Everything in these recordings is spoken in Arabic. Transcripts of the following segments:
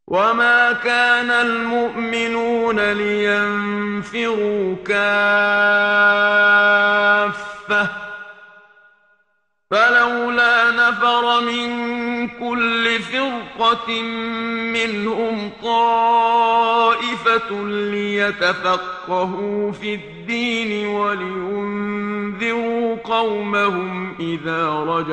وما كان المؤمنون لينفروا كافة فلولا نفر من كل فرقة منهم طائفة ليتفقهوا في الدين ولينذروا قومهم إذا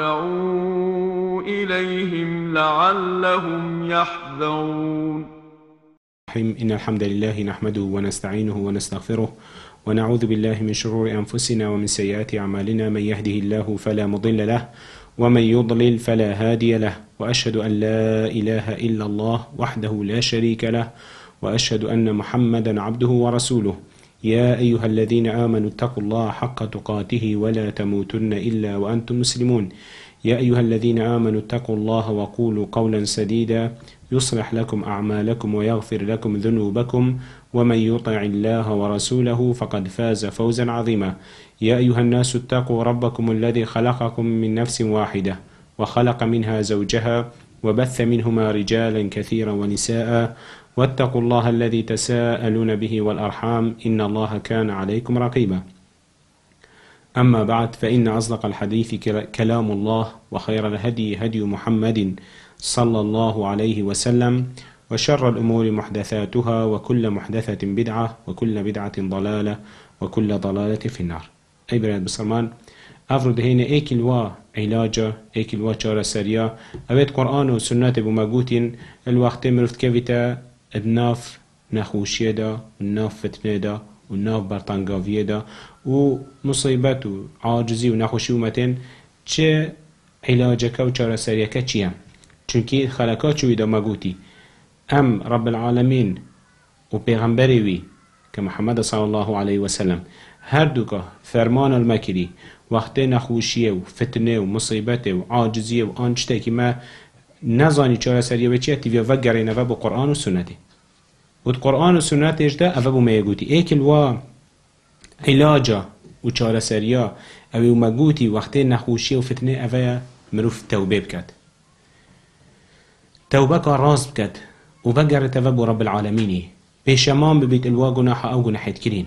رجعوا إليهم لعلهم يحذرون. إن الحمد لله نحمده ونستعينه ونستغفره ونعوذ بالله من شرور أنفسنا ومن سيئات أعمالنا. من يهده الله فلا مضل له ومن يضلل فلا هادي له، وأشهد أن لا إله إلا الله وحده لا شريك له، وأشهد أن محمدا عبده ورسوله. يا أيها الذين آمنوا اتقوا الله حق تقاته ولا تموتن إلا وأنتم مسلمون. يا أيها الذين آمنوا اتقوا الله وقولوا قولا سديدا يصلح لكم أعمالكم ويغفر لكم ذنوبكم، ومن يطع الله ورسوله فقد فاز فوزا عظيما. يا أيها الناس اتقوا ربكم الذي خلقكم من نفس واحدة وخلق منها زوجها وبث منهما رجالا كثيرا ونساء، واتقوا الله الذي تساءلون به والأرحام إن الله كان عليكم رقيبا. أما بعد، فإن أصدق الحديث كلام الله، وخير الهدي هدي محمد صلى الله عليه وسلم، وشر الأمور محدثاتها، وكل محدثة بدعة، وكل بدعة ضلالة، وكل ضلالة في النار. أي براد بسلمان أفرد هنا إيكل علاجة إيكل چارة سريا أبيت قرآن وسنة بمجوتين الوقت مرفت كفتا الناف نخوشية دا والناف فتنة دا والناف برطانقافية دا ومصيبات وعاجزي ونخوشي ومتين چه علاجك وچارة سريا كچيام چونكي خلقات شوي دا مجوتي أم رب العالمين وبيغمبري وي كمحمد صلى الله عليه وسلم هر دوكا فرمان المكري وقت نخوشيه و فتنه و مصيبته و عاجزيه و آنچته که ما نزانی چاره سریه بچیه تیویا وگرینه و با قرآن و سنته و قرآن و سنته اجده اوه بو میگوتی ایکل و علاجه و چاره سریه اوه مگوتی وقت نخوشيه و فتنه اوه مروف توبه بکد توبه که راز بکد و وگرت اوه بو رب العالمینی پیشمان ببیت الوا گناح او گناحید کرین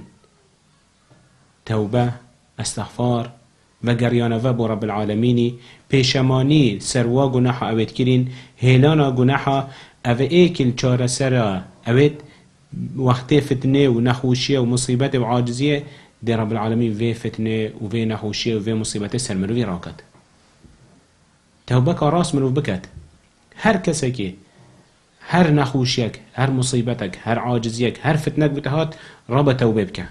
توبه استغفار وگریانه و بو رب العالمینی پیشمانی سروا گناح اوید کرین هیلانا گناح او ایکل چاره سر اوید وقت فتنه و نخوشیه و مصیبت و عاجزیه دی رب العالمین وی فتنه و وی نخوشیه و وی مصیبت سر مروی راکد توبه که راست مرو بکد هر کسی که هر نخوشیک هر مصیبتک هر عاجزیک هر فتنك بتهات رابا توبه بك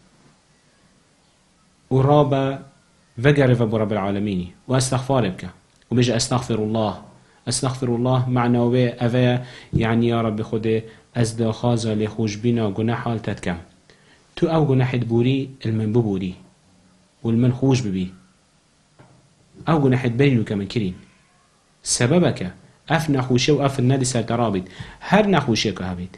ورابا وقرف ابو رب العالمين واستغفار بك وبيجي استغفر الله معنى أفا يعني يا رب خده ازدا خازا لخوش بنا قناح حال تتكم تو او قناح بوري المن ببوري والمن خوش ببي او قناح بينو كمن كرين سببك اف نخوشه و اف النادي سرطرابيت هر نخوشه که هبید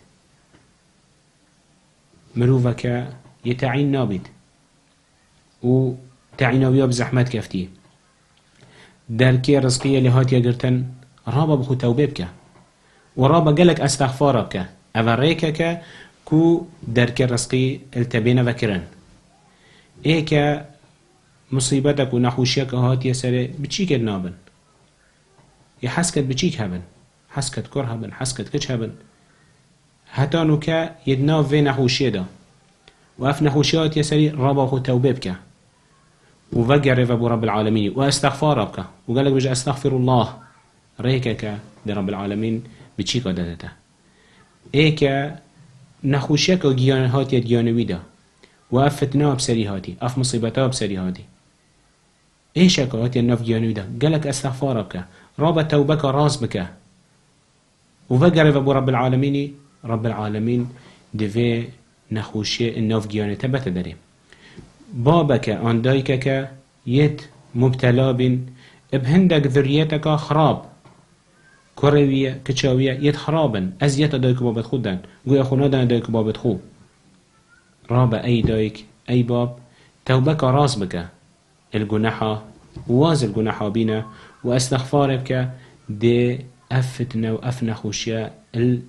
مروفه که يتعين نابید و تعيناويا بزحمت كفتي دركي رزقية لهاتيا قرتن رابا بخو توبه بك ورابا قالك استغفار بك أفريكك كو دركي رزقي التبين وكرن ايكا مصيبتك و نخوشيك هاتيا سري بچي كد نابن يحسكت بچيك هبن حسكت كر هبن حسكت كش هبن هتانو كا يدناف في نخوشيه دا وأف نخوشيات يسري رابا خو توبه بك وفقر ابو رب العالمين واستغفار بك وقالك بجي استغفر الله ريكك دي رب العالمين بچيك دادته ايكا نخوشيك و جيان هاتي جيانوي دا وأف فتناه بسري هاتي أف مصيبتاه بسري هاتي ايشك هاتي النف جيانوي دا قالك استغفار بك رابا توبك راس بك وفقر ابو رب العالمين دفي نخوشي النف جيانته بتدري بابك اندايكك يت مبتلا بن بهندك ذريتك خراب كروية كتشاوية يت خرابا ازيت دايك بابت خودن قوي اخونا دايك بابت خو رابا اي دايك اي باب توبك راس بك الجناحة واز الجناحة بينا واستغفارك دي افتنا وافنا خوشيا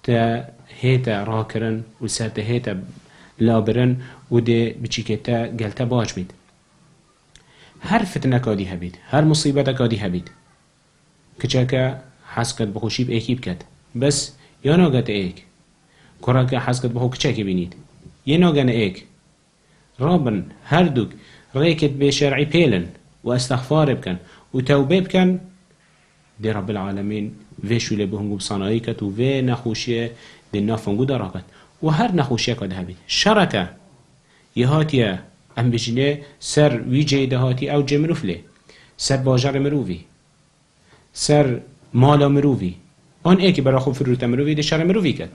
تا هيتا راكرن و سر تا هيتا لابرن و ده بچيكي تا قلتا باش بيد هر فتنه كادي هبيد هر مصيبته كادي هبيد كچاكا حسكت بخوشي بأيكي بكت بس يا ناقت ايك كراكا حسكت بخو كچاكي بينيد يا ناقن ايك رابن هردوك ريكت بشرعي بيلن واستغفار بكن وتوبه بكن دي رب العالمين ويشو لبهنگو بصنائي كت وفي نخوشيه دي نافنگو دراكت وهر نخوشيه كد هبيد شركة يهاتيا ام بجنه سر ويجي دهاتي او جمروف لي سر باجر مروفي سر مالا مروفي آن ايكي برا خوب فروت مروفي دي شر مروفي كد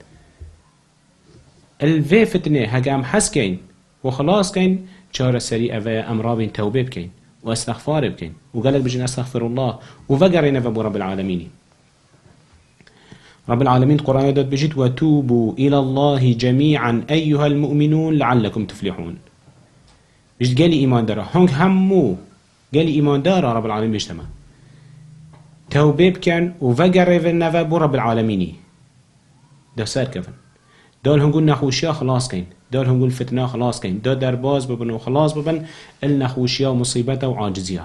الوی فتنه هجام حس كين وخلاص كين چار سري اوه امرابين توبه بكين واستغفار بكين وقالك بجن استغفر الله وفقرين فبو رب العالمين رب العالمين قرآن داد بجد وتوبوا إلى الله جميعا أيها المؤمنون لعلكم تفلحون بجد قالي إيمان دارا هنگ همو قالي إيمان دارا رب العالمين بجتما توبه بكين وفقرين فبو رب العالمين ده سار كفن دال هنقول نخوشيا خلاص كين دال هنقول فتنة خلاص كين دا درباز ببن وخلاص ببن النخوشيا ومصيبته وعاجزيا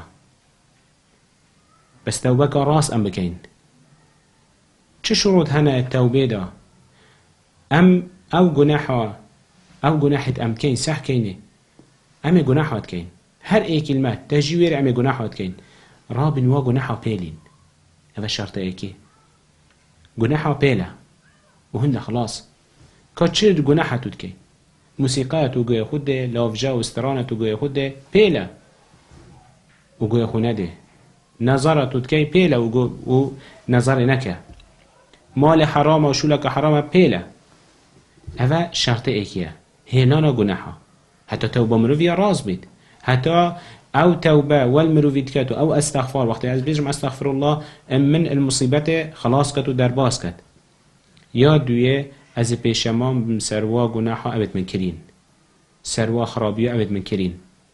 بس توبك راس أم بكين چه شروط هنا التوبة دا أم أو جناحة أم كين صح كينه أم جناحات كين هر أي كلمة تجوير أم جناحات كين رابن و جناحة بيلين هذا شرط أيكي جناحة بيلا وهن خلاص كاتشير جناحة تدكي موسيقى توجه خده لافجا واسترانة توجه خده بيلا وجوه خنده نظرة تدكي بيلا و نظر نكا مال حرام وشولك حرام بيلا هذا شرط ايكيا هنانا جناحة حتى توبة مروفيا راز بيت حتى او توبة والمروفي تكاتو او استغفار وقت از بيجم استغفر الله من المصيبة خلاص كتو درباس كت يا دوية از پیشمان بم سروا گناحا ابد من کرین سروا خرابیو ابد من کرین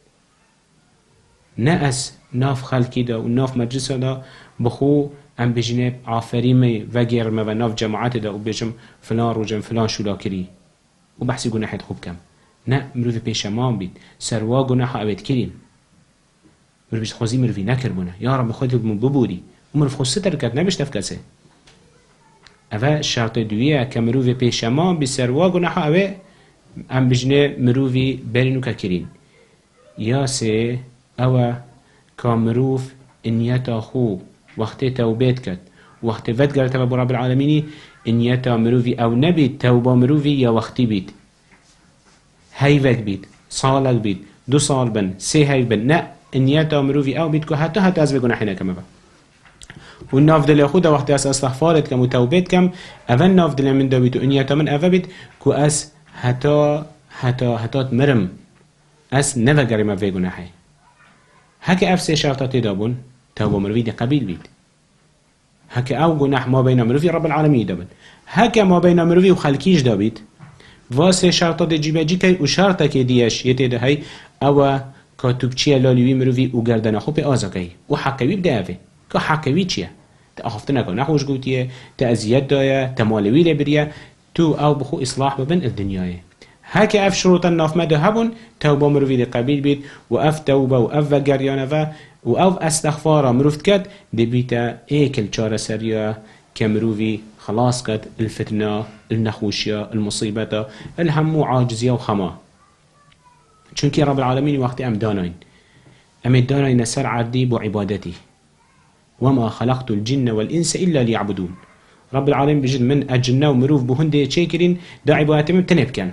نه از ناف خلقی دا و ناف مجلس دا بخو ام بجنب عافریم و گرمه و ناف جماعت دا و بجم فلان روجم فلان شولا کری و بحثی گناحت خوب کم نه مروف پیشمان بید سروا گناحا ابد کرین مروف خوزی مروفی نکر بونه یا رب خودت ببودی و مروف خود ستر کرد نبشتف کسه اوه شرط دویه که مروفی پیشمان بی سروا گناحا اوه ام بجنه مروفی برینو که کرین یا سه اوه که مروف انیتا خو وقتی توبیت کد وقتی ود گرته با رب العالمینی انیتا مروفی او نبید توبا مروفی یا وقتی بید هیوک بید سالک بید 2 سال بن 3 هیو بن نه انیتا مروفی او بید که حتی از بگناحی نکمه با و ناف دل خود وقتی از استغفارت کم و توبیت کم اول ناف دل من دابید و انیتا من اول بید که از حتی مرم از نوگریم اوی گناحی هکه اف سه شرطاتی دابون توبه مروی دی قبیل بید هکه او گناح ما بین مروی رب العالمین دابن هکه ما بین مروی و خلکیش دابید واسه شرطات جیبه جی که و شرطه که دیش یه تیده های او کاتوبچی لالیوی مروی و گردن خوب آزا که و حقوی بده اوی که حقوی چیه؟ تا اخفته نکن نخوش گوتیه تا ازیاد دایه تا مالوی لبریه تو او بخو اصلاح ببن الدنیای هکه اف شروط الناف مده هبون توبه مروی دی قبیل بید و اف توبه و اف وگریانه و اف استغفاره مروفت کد دی بیتا ایکل چاره سریه که مروی خلاص کد الفتنه النخوشیه المصیبته الهم عاجزیه و خما چونکی رب العالمین وقتی ام داناین سر عردی بو عبادتی وما خلقت الجن والإنس إلا ليعبدون رب العالمين بجد من أجنة ومروف بهندي تشيكرين دا عبادتهم تنبكن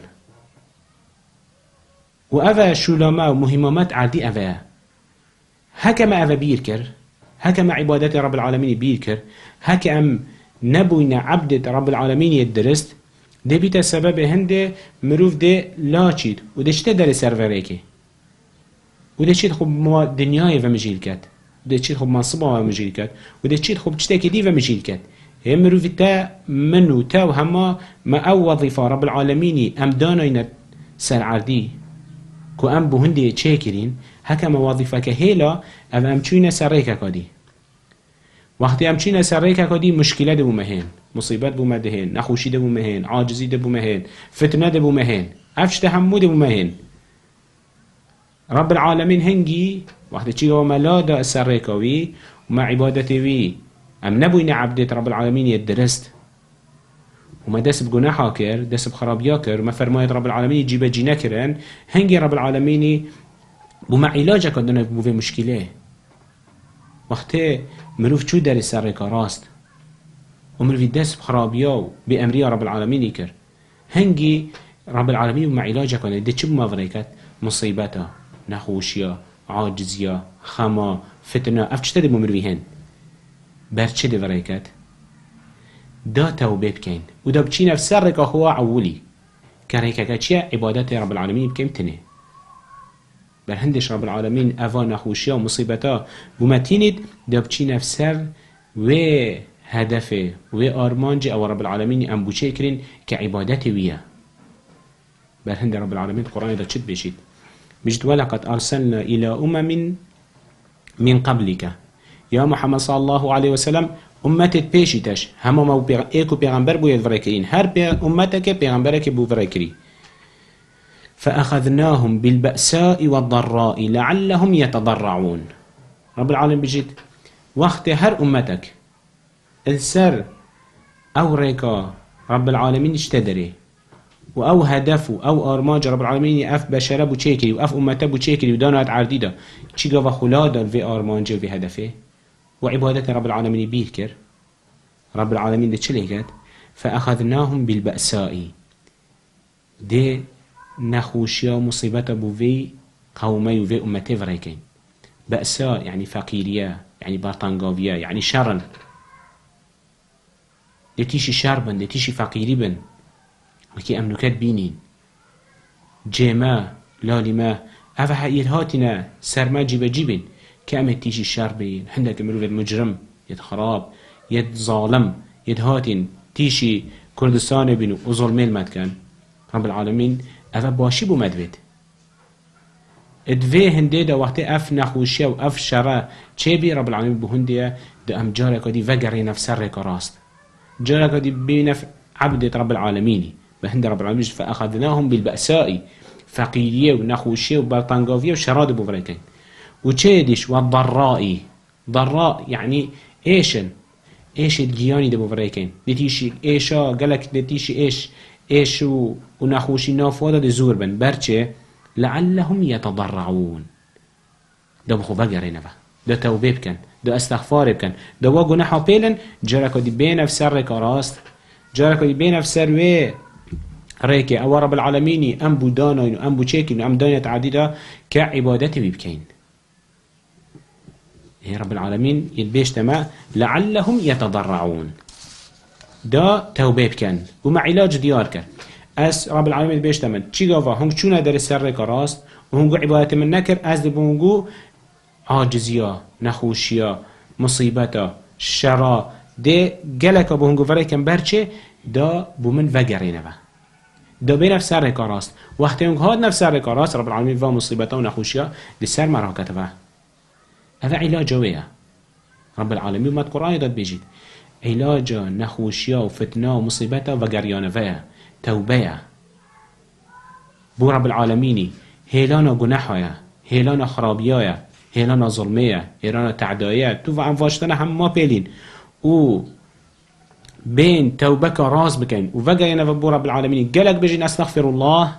وأفا شولما ومهمات عادي أفا هكما أفا بيركر هكما عبادات رب العالمين بيركر هكما نبوين عبدة رب العالمين يدرست ده بيتا سبب هنده مروف ده لا چيد وده چته در سروريكي وده چيد خب ما دنياي ومجيل كد وده چيد خب منصبه ومجيل كد وده چيد خب چته كدي ومجيل كد هم مروف تا منو تا وهما ما او وظيفة رب العالمين ام داناين سر عردي كو ام بهنده چه كرين هكما وظيفة كهيلا ام چوين سر ريكا كدي وقتی ام چین سرک کدی مشکل دبو مهین مصیبت بو مدهین نخوشی دبو مهین عاجزی دبو مهین فتنه دبو مهین افش تحمل دبو مهین رب العالمين هنجي وقت تشي هو ملادا السرقوي وما عبادتي وي ام نبوين عبدت رب العالمين يدرست وما دس بجناحه كر دس بخرابيا كر وما فرماية رب العالمين يجيب جينا كرن هنجي رب العالمين وما علاجك عندنا بو في مشكلة وقت مروف شو دار السرقة راست ومروف دس بخرابيا بأمرية رب العالمين يكر هنجي رب العالمين وما علاجك عندنا دي شو ما فريكت مصيبتها نخوشيا عاجزيا خما فتنة افتش تدي بمروي هن برچه دي فريكت دا توبه بكين ودا بچي نفس سرك هو عولي كريكا چيا عبادات رب العالمين بكين تنه برهندش رب العالمين افا نخوشيا ومصيبتا بمتيند دا بچي نفس سر و هدفه و آرمانج او رب العالمين ام بوچه كرين كعبادات ويا برهند رب العالمين القرآن دا چد بشيد بجد ولقد أرسلنا إلى من قبلك يا محمد صلى الله عليه وسلم أمتت بيشتش هما مو إيكو بيغمبر بو يدفركرين هر أمتك بيغمبرك بو فركري فأخذناهم بالبأساء والضراء لعلهم يتضرعون رب العالمين بجد وقت هر أمتك السر أو ريكا رب العالمين اشتدري و هدف او ارماج رب العالمين اف بشره بو چيكري و اف امته بو چيكري و دانات عرديدا چي گوا خلادا في ارمانج و هدفه و عبادت رب العالمين بيه كر رب العالمين ده چليكت فاخذناهم بالبأساء ده نخوشيا مصيبته بو في قومي و في امته فريكين بأساء يعني فقيرية يعني بارتنگاوية يعني شرن ده تيشي شربن ده تيشي فقيري بن وكي أمنوكات بينين جيما لالما أفا حقيت هاتنا سرما جيبا جيبين كأمت تيشي الشر بين عندك مروف مجرم يد خراب يد ظالم يد هاتين تيشي كردستان بينو وظلمي المدكان رب العالمين أفا باشي بو مدبت ادفه هنده دا وقت اف نخوشيه و اف شره چه بي رب العالمين بو هنده دا ام جارك دي وگره نفس رك راست جارك دي بينف عبدت رب العالمين بهند رب العالمين فأخذناهم بالبأساء فقيرية ونخوشية وبرطنقافية وشراد بوفريكين وچيدش والضراء ضراء يعني ايش الجياني دي بوفريكين نتيشي ايشا قالك نتيشي ايش ونخوشي نافوضة دي زور بن برچه لعلهم يتضرعون ده بخو بقرين با ده توبه بكن ده استغفار بكن ده واقو نحو بيلن جاركو دي بين في سرك راست جاركو دي بين في سروه ريكي او رب العالمين ام بو داناين ام بو چيكين ام دانية عديدة كعبادتي بيبكين هي رب العالمين يلبيش تما لعلهم يتضرعون دا توبه بكن وما علاج ديار كن اس رب العالمين يلبيش تما چي غافا هنگ چونه در سر راست وهنگو عبادت من نكر از دبونگو عاجزيا نخوشيا مصيبتا شرا ده گلک بهنگو فريكن برچه دا بو من وگرينه با دا بين نفس سر راست وقتی اون هاد نفس سر راست رب العالمين و مصيبته و نخوشيا لسر مراكته با هذا علاج ويا رب العالمين ما القرآن داد بيجيد علاج نخوشيا و فتنه و مصيبته و گريانه ويا توبه بو رب العالمين هيلانا گناحايا هيلانا خرابيايا هيلانا ظلميا هيلانا تعدايا تو و انفاشتنا هم ما بيلين و بين توبك راس بكين وفقا بو رب العالمين قالك بيجين استغفر الله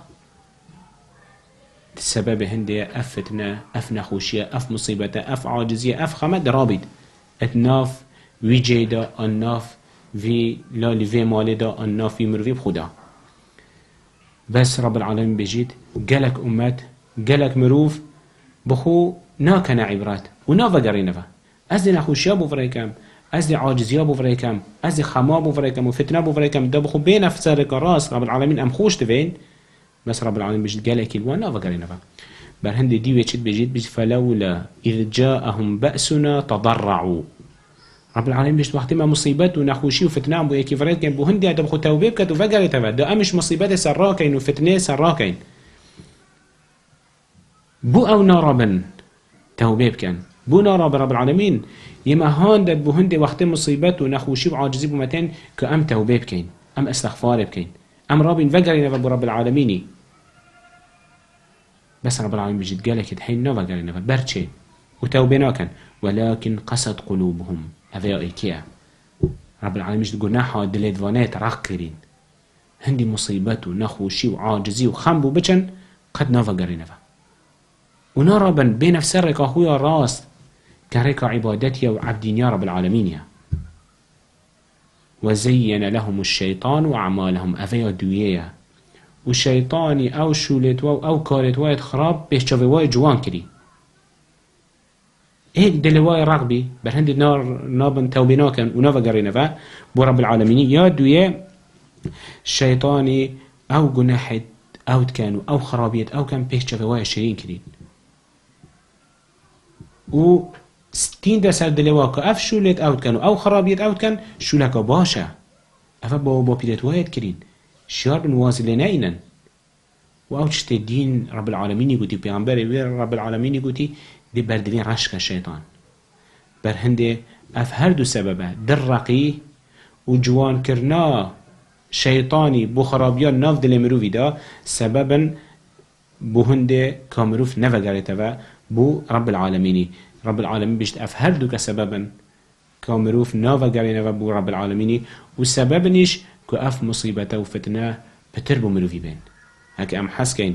السبب هندي افتنا اف نخوشية اف مصيبة اف عاجزية اف خمد رابط اتناف وي جيدا الناف في لا لفي مالدا الناف في مروي بخدا بس رب العالمين بيجيت قالك امت قالك مروف بخو ناكنا عبرات ونافا قرينفا ازدي نخوشية بو فريكم ازدي عاجزية بو فريكم ازدي خما بو فريكم وفتنة بو فريكم ده بخو بين افسارك راس رب العالمين ام خوش تفين بس رب العالمين بيجيت قالك الوانا فقرينفا برهندي دي ويتشت بيجيت فلولا إذ جاءهم بأسنا تضرعوا رب العالمين بيجيت وقت ما مصيبات ونخوشي وفتنة بو يكي فريد كان بو هندي عدم خو توبه بكت وفقرتها ده امش مصيبات سراكين وفتنة سراكين بو او ناربن توبه بكن بونا رب العالمين يما هاندت بهند وقت مصيبت ونخوشي وعاجزي بمتين كأم توبه بكين أم استغفار بكين أم رابين فقرين رب العالمين بس رب العالمين بيجد قالك الحين نو فقرين برشين وتوبنا كان ولكن قسد قلوبهم هذا إيكيا رب العالمين بيجد قناحا دليدوانات راقرين هندي مصيبت ونخوشي وعاجزي وخنبو بچن قد نو فقرين ونربا بين نفسرك أخويا راس كرك عبادتي وعبدين يا رب العالمين يا وزين لهم الشيطان أعمالهم أفيا دوية والشيطاني أو شولت أو كارت وايد خراب بيشتغل وايد جوان كري هيك دلواي رغبي برهند النار نابن توبنا كان ونافا قرينا برب العالمين يا دوية الشيطاني أو جناحت أو كانوا أو خرابيت أو كان بيشتغل وايد شيرين كري و 60% دلواك اف شولت اوت كان او خرابيت اوت كان شولك باشا اف با بيدت وايد كرين شيار بن وازلينينا و او تشتي دين رب العالمين يقولي بيغمبري رب العالمين يقولي دي بردلين رشك الشيطان برهنده اف هردو سببه درقي و جوان كرنا شيطاني بو خرابيان ناف دل مروفي دا سببا بو هنده كامروف نفقرتوا بو رب العالمين رب العالمين بيشت أفهردو كسببا كامروف نافا قرينا بو رب العالمين والسبب نيش كو أف مصيبته وفتنة بتربو مروفي بين هكا أم حسكين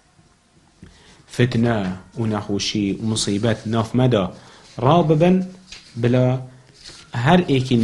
فتنة ونخوشي ومصيبات ناف مدى راببا بلا هر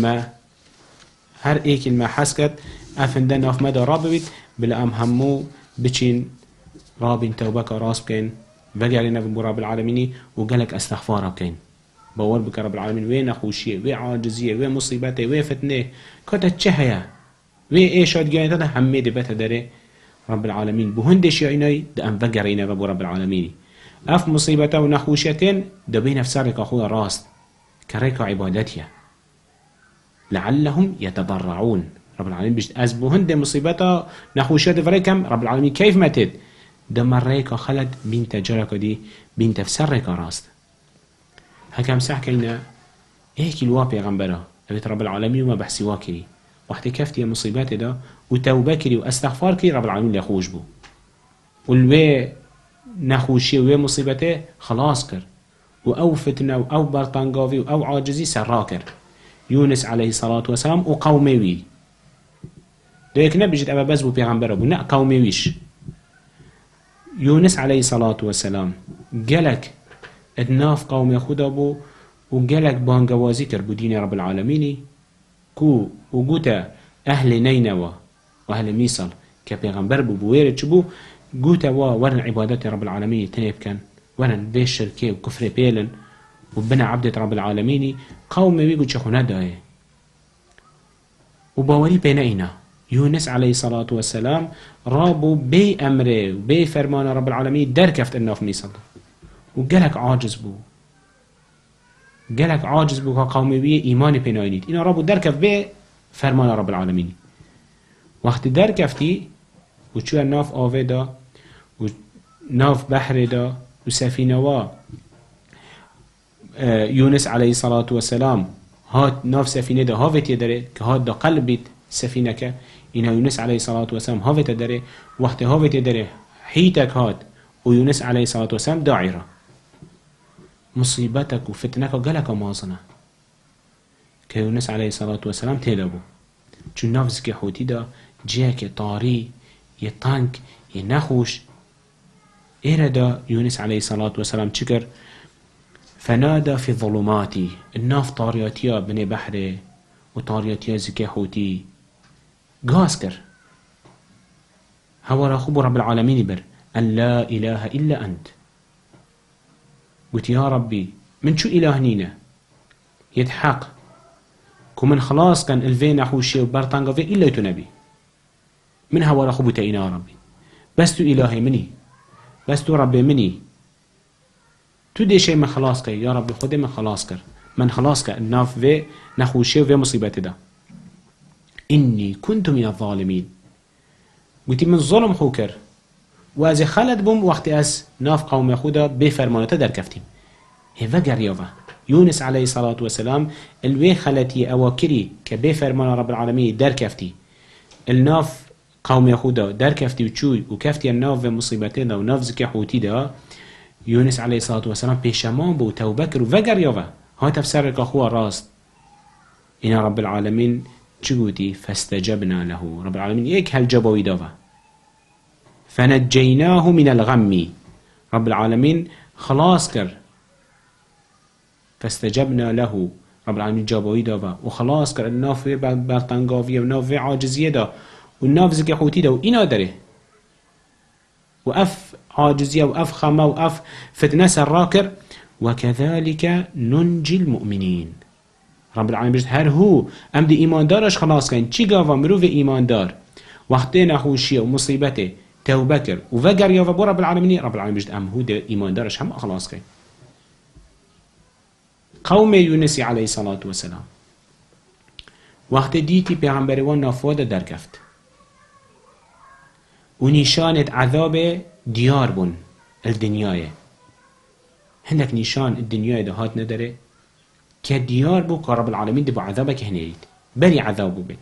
اي كلمة حسكت أفندن ناف مدى راببت بلا أم همو بچين رابين توبك راس بكين بقالنا في رب العالمين وقالك استغفار بكين باور بك رب العالمين وين اخوشيه وين عاجزيه وين مصيبته وين فتنه كتا تشهيا وين ايش ادجاي هذا حميد بيت داري رب العالمين بهندش يعيني ده ام بقرينا بابو رب العالمين اف مصيبته ونخوشيتين ده بين نفسك اخويا راس كريك عبادتها لعلهم يتضرعون رب العالمين بيش ازبو هند مصيبته نخوشيته فريكم رب العالمين كيف ماتت دمر ريكا خلد بين تجارك دي بين تفسر ريكا راست هكام سحكينا ايكي الوا بيغمبرا ابيت رب العالمين وما بحسي واكري وقت كفتي مصيبات دا وتوبكري واستغفار كري رب العالمين ليخوش بو والوي نخوشي وي مصيبته خلاص كر او فتنه او برطانقافي او عاجزي سراكر يونس عليه الصلاة والسلام وقومي دويك نبجد ابا بزبو بيغمبرا بو نا قومي ويش يونس عليه الصلاة والسلام قالك ادناف قوم خدا بو وقالك بانقوازي كربو دين رب العالمين كو وقوتا أهل نينوى وأهل ميصل كبيغمبر بو بويرد شبو قوتا ورن عبادات رب العالمين تنيب كان ورن بيش شركي وكفر بيلن وبنا عبدة رب العالمين قوم ويقول شخونا داي وباوري بينينا يونس عليه الصلاة والسلام رابو بي أمره وبي فرمان رب العالمين دركفت الناف ميصل وقالك عاجز بو قالك عاجز بو قومي بي إيماني بيناينيت إنا رابو دركف بي فرمان رب العالمين وقت دركفتي وشو الناف آوه دا وناف بحر دا وسفينة وا يونس عليه الصلاة والسلام هات ناف سفينة دا هاوت يدره كهات دا قلبت سفينة كا إنه يونس عليه الصلاة والسلام هاوت يدره وقت هاوت يدره حيتك هات ويونس عليه الصلاة والسلام داعرة مصيبتك وفتنك وقالك مازنة كيونس عليه الصلاة والسلام تيلابو چون نفسك حوتي دا جيك طاري يطانك ينخوش إيرا دا يونس عليه الصلاة والسلام چكر فنادى في ظلماتي الناف طارياتيا بني بحري وطارياتيا زكي حوتي قاسكر هوا راخوب رب العالمين بر أن لا إله إلا أنت قلت يا ربي من شو إله نينا يتحق كمن خلاص كان الفين أخوشي وبرطانقا في إلا تنبي من هوا راخوب تأينا يا ربي بس تو إلهي مني بس تو ربي مني تو دي شيء من خلاص كي يا ربي خده من خلاص كر من خلاص كر الناف في نخوشي وفي مصيبتي ده إني كنت من الظالمين قلت من ظلم خوكر وازي خلد بوم وقت أس ناف قوم يخودا بفرمانته در كفتيم هفا قريوفا يونس عليه الصلاة والسلام الوي خلتي أواكري كبه فرمان رب العالمين در كفتي الناف قوم يخودا در كفتي وچوي وكفتي الناف مصيبتين دا وناف زكي حوتي دا يونس عليه الصلاة والسلام بيشمان بو توبكر وفقر يوفا ها تفسرك أخوة راست إن رب العالمين چگوتي فاستجبنا له رب العالمين يك هل جبوي دافا فنجيناه من الغم رب العالمين خلاص كر فاستجبنا له رب العالمين جابوي دافا وخلاص كر الناف بلطنقافية وناف عاجزية دا والناف زكي حوتي دا وإنا داره وأف عاجزية وأف خما وأف فتنة سراكر وكذلك ننجي المؤمنين رب العالمين بجد هر هو ام دي ايمان دارش خلاص كين چي قاوا مروف ايمان دار وقتی نخوشيه ومصيبته توبكر وفقر يا رب العالمين رب العالمين بجد ام هو دي ايمان دارش هم خلاص كين قوم يونس عليه الصلاة والسلام وقت ديتي پیغمبر وان نافوده در كفت ونشانت عذاب ديار بون الدنياي هندك نشان الدنياي ده هات نداره كديار بو كرب العالمين دبو عذابك هنيريد بري عذابو بيت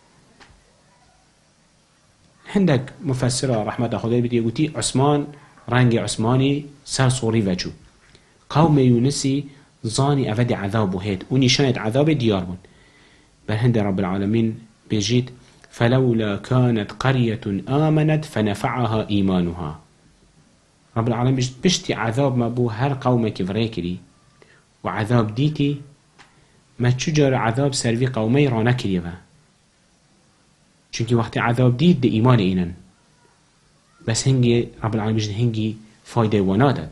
هندك مفسرة رحمة خدای بيت يقولي عثمان رنگ عثماني سر صوري وجو قوم يونسي ظاني أفدي عذابو هيت ونشانت عذاب ديار بون بل هند رب العالمين بيجيت فلولا كانت قرية آمنت فنفعها إيمانها رب العالمين بشتي عذاب ما بو هر قومك فريكري وعذاب ديتي ما تشجر عذاب سروي قومي رانا كريبا چونك وقت عذاب ديت دي إيمان إينن بس هنجي رب العالمين بجد هنجي فايدة ونادت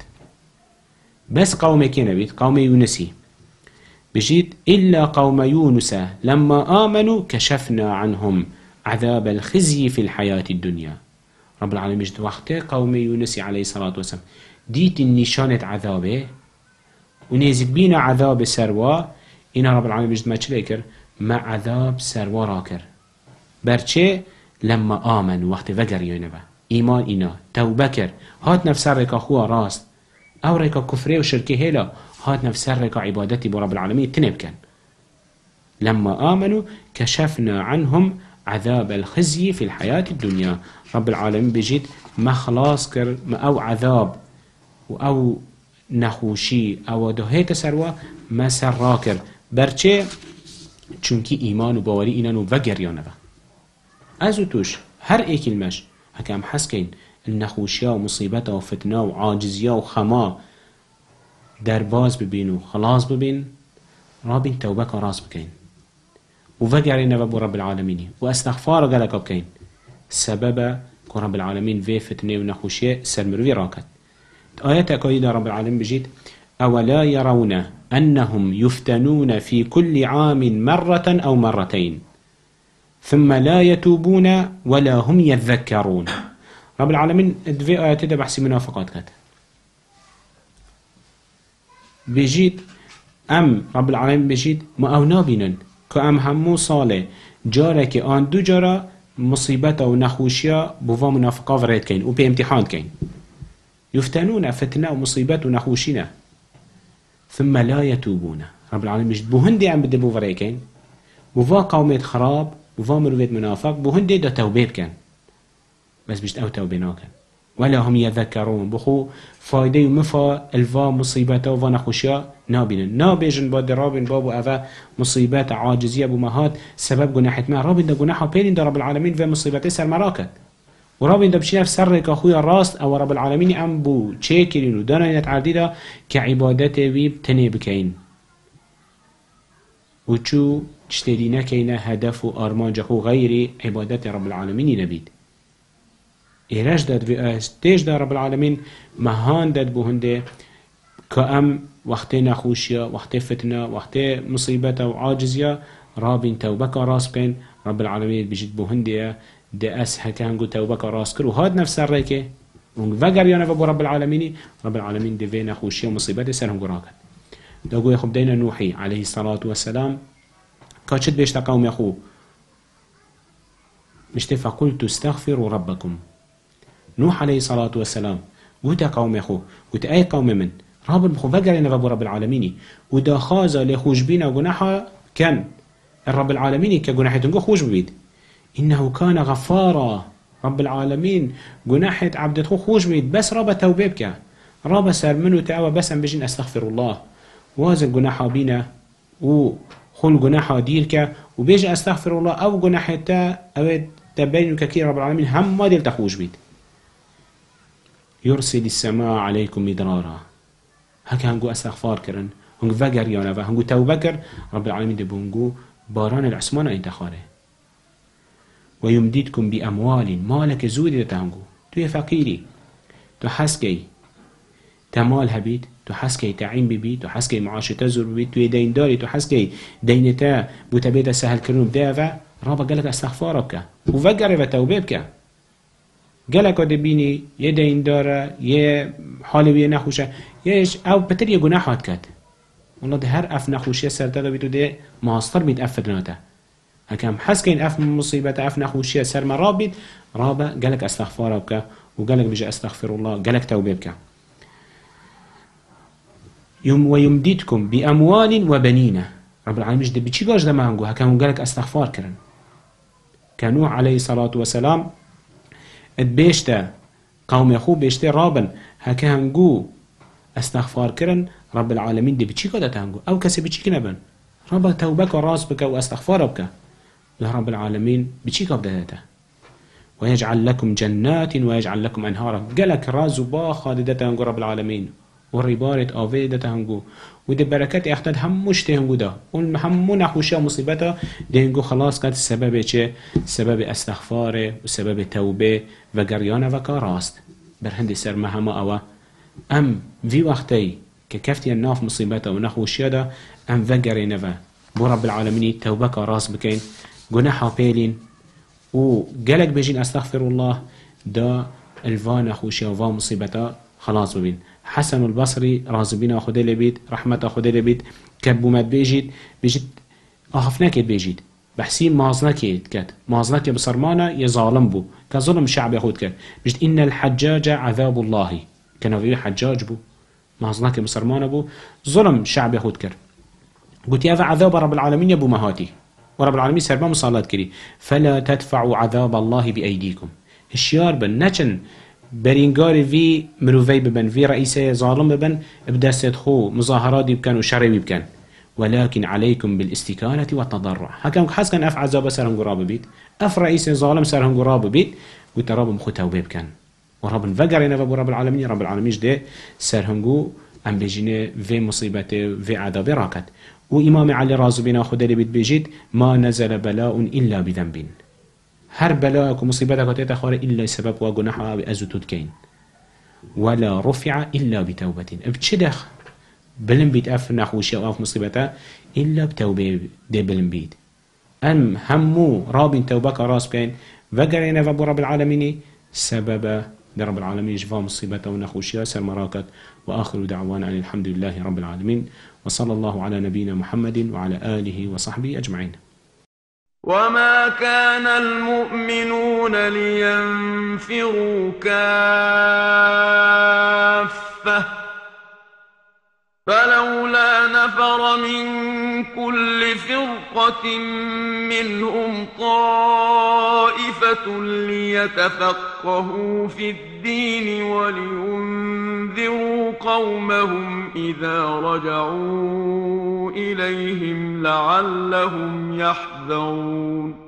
بس قومي كينا بيت قوم يونسي بجيت إلا قوم يونس لما آمنوا كشفنا عنهم عذاب الخزي في الحياة الدنيا رب العالمين بجد وقت قوم يونس عليه الصلاة والسلام ديت النشانة عذابه ونزيد بينا عذاب سروا إن رب العالمين بجد ما چليكر ما عذاب سروا راكر برچه لما آمن وقت وقر يونبا إيمان إنا توبكر هات نفسر ركا خوا راست أو ركا كفره وشركه هلا هات نفسر ركا عبادتي برب العالمين تنبكن لما آمنوا كشفنا عنهم عذاب الخزي في الحياة الدنيا رب العالمين بجد ما خلاص كر ما أو عذاب أو نخوشی او دهیت سروا ما سر راکر برچه چونکی ایمان و باوری اینن و وگریانه با ازو توش هر ایکلمش هکم حس کن النخوشیا و مصیبتا و فتنا و عاجزیا و خما در باز ببین و خلاص ببین رابین توبه که راس بکن و وگرینه با رب العالمینی و استغفار گلک بکن سبب که رب العالمین وی فتنه و نخوشیه سرمروی راکت آيات أكايد رب العالمين بجيت أولا يرون أنهم يفتنون في كل عام مرة أو مرتين ثم لا يتوبون ولا هم يذكرون رب العالمين دفي آيات ده بحسي منافقات كات بجيت أم رب العالمين بجيت ما أو نابنا كأم همو صالة جارك آن دو جارة مصيبة ونخوشية بوا منافقة فريد كين وبي امتحان كين يفتنون فتنة ومصيبات ونخوشنا ثم لا يتوبون رب العالمين مش بوهندي عم بدبو فريكين بوا قوميت خراب بوا مروفيت منافق بوهندي دا توبيب كان بس بجد او توبيناكن ولا هم يذكرون بخو فايدة ومفا الفا مصيبات وفا نخوشيا نابين نابيجن بعد رابين بابو أفا مصيبات عاجزية بمهات سبب جناحت ما رابين دا جناحه بينين دا رب العالمين في مصيبات سر مراكت ورابين دا بشينا في سرك أخويا الراست أو رب العالمين أم بو تشيكرين ودانا يتعديدا كعبادته ويب تنبكين وشو تشترينا كينا هدف وأرمان جخو غير عبادة رب العالمين نبيد إيراج داد في تيج دا رب العالمين مهان داد بوهنده كأم وقت نخوشيا وقت فتنة وقت مصيبة وعاجزية رابين توبك راس بين رب العالمين بجد بوهنده ده أس هكانجو توبك راس كرو هاد نفس الرأيك وفجر يانا فبو رب العالمين ده في نخوشيا ومصيبة سرهم قراكت ده قوي خب دينا نوحي عليه الصلاة والسلام كاتشد بيشتا قوم يخو مشتي فقلت استغفروا ربكم نوح عليه الصلاة والسلام قلت قوم يخو قلت أي قوم من رب بخو فقرنا رب رب العالمين ودا خازا لخوش بينا جناحا كان الرب العالمين كجناحتنجو خوش بيد إنه كان غفارا رب العالمين جناحة عبدته خوش بيد بس رب توبيبك رب سر منه تعوى بس أم بجين أستغفر الله وازن جناحا بينا وخل جناحا ديرك وبيجي أستغفر الله أو جناحتا أو تبينك كي رب العالمين هم ما دير تخوش بيد يرسل السماء عليكم مدرارا هكا هنقو استغفار كرن هنقو فقر يانا هنقو توبة كر رب العالمين دي بونقو باران العثمان انتخاره ويمددكم بأموال مالك زودي تهنقو تو فقيري تو حسكي تمال هبيت تو حسكي تعين ببيت تو حسكي معاش تزور ببيت تو دين داري تو حسكي دينتا بوتبيدا سهل كرنو بدافع رب قالك استغفارك وفقر وتوبيبك قالك دبيني يدين دارا يه حالي بيه نخوشه يش او بتر يه گناحات كات والله ده هر اف نخوشيه سرتا دا بيتو ده ماستر بيت اف دناتا هكام حس كين اف مصيبة اف نخوشيه سر مراب بيت رابا قالك استغفارك وقالك بيجي استغفر الله قالك توبيبك ويمددكم بأموال وبنين رب العالمين ده بيشي قاش ده ما هنقو هكام قالك استغفار كرن كنوح عليه الصلاة والسلام اتبيشتا قوم يخو بيشتا رابن هكا هنقو استغفار كرن رب العالمين دي بيشي قادة هنقو او كسي بيشي كنبن رب توبك وراس بك واستغفار بك رب العالمين بيشي قادة ويجعل لكم جنات ويجعل لكم انهارا قالك رازو باخا دي هنقو رب العالمين والربارة آوه ده هنقو وده بركات اختاد هموش تهنقو ده همو نخوشي ومصيبتا ده هنقو خلاص قد السبب چه سبب استغفاره وسبب توبه و گریانه و کاراست برهند سر مهما اوه ام في وقتی که کفتی الناف مصيبتا و نخوشي ده ام و گرینه و بو رب العالمين توبه کاراست بکن گناحا پیلین و گلک بجین استغفر الله ده الوا نخوشي و مصيبتا خلاص ببين حسن البصري رازبين خده لبيت رحمة خده لبيت كبومت بيجيت آخفناك بيجيت بحسين مازناك كات مازناك بصرمانا يظالم بو كظلم شعب يخود كات بيجيت إن الحجاج عذاب الله كان في حجاج بو مازناك بصرمانا بو ظلم شعب يخود كات قلت يا عذاب رب العالمين يبو مهاتي ورب العالمين سربا مصالات كري فلا تدفعوا عذاب الله بأيديكم الشيار بن نچن برينگار في مروفي ببن في رئيسي ظالم ببن بدست خو مظاهرات بكن وشرعي بكن ولكن عليكم بالاستكانة والتضرع هكذا حس كان اف عذاب سرهم قراب بيت اف رئيسي ظالم سرهم قراب بيت قلت رب مخو توبه بكن ورب فقرنا فبو رب العالمين رب العالمين ده سرهم قو ام بجينه في مصيبته في عذاب راكت وإمام علي رازبنا خده لبيت بيجيت ما نزل بلاء إلا بذنب هر بلاءك ومصيبتك تتخار إلا سبب وجناحها بأزوتود كين ولا رفع إلا بتوبة بتشدخ بلن بيت أف نخوشي أو أف مصيبته إلا بتوبة دي بلن بيت أم همو راب توبك راس كين وقرينا فبو رب العالمين سبب لرب العالمين جفا مصيبته ونخوشيها سر مراكت وآخر دعوانا أن الحمد لله رب العالمين وصلى الله على نبينا محمد وعلى آله وصحبه أجمعين. وما كان المؤمنون لينفروا كافة فلولا نفر من كل فرقة منهم طائفة ليتفقهوا في الدين ولينذروا قومهم إذا رجعوا إليهم لعلهم يحذرون